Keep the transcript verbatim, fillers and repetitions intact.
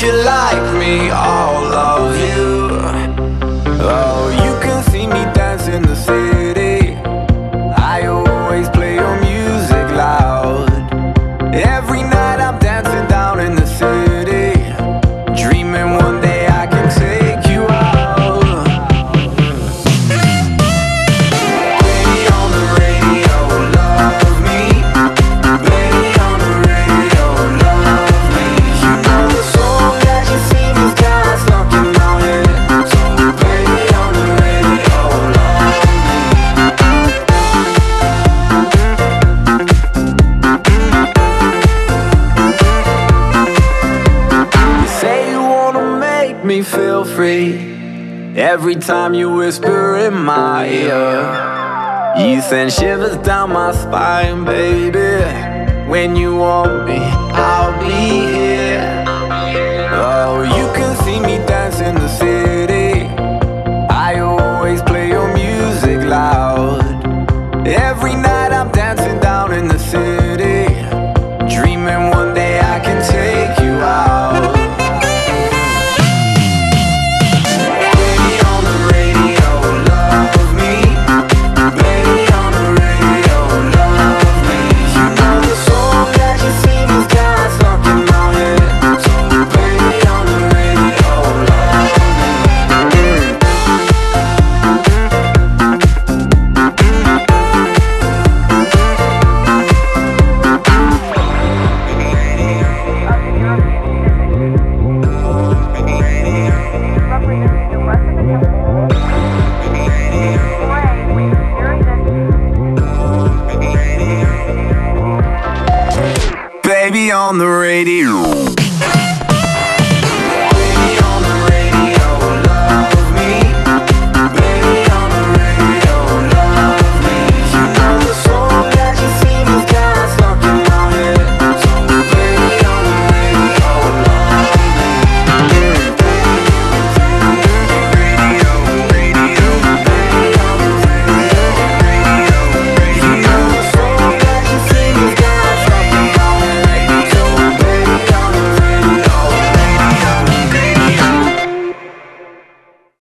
you like me, I'll love you. Oh, you can see me dance in the city. I always play your music loud. Every night I'm dancing down in the city, dreaming one day I can take you out. Baby on the radio, love me. Baby on the radio, love me. You know the song that you sing is kinda stuck in my head. So baby on the radio, love me. You say you wanna make me feel free every time you whisper in my ear. You send shivers down my spine, baby. When you want me, I'll be here. Oh, you can see me dance in the city. I always play your music loud. Every night I'm dancing down in the city, dreaming one day I can take you out. Baby on the radio, love me. Baby on the radio, love me. You know the song that you sing is kinda stuck in my head. So baby on the radio, love me. Baby on the radio.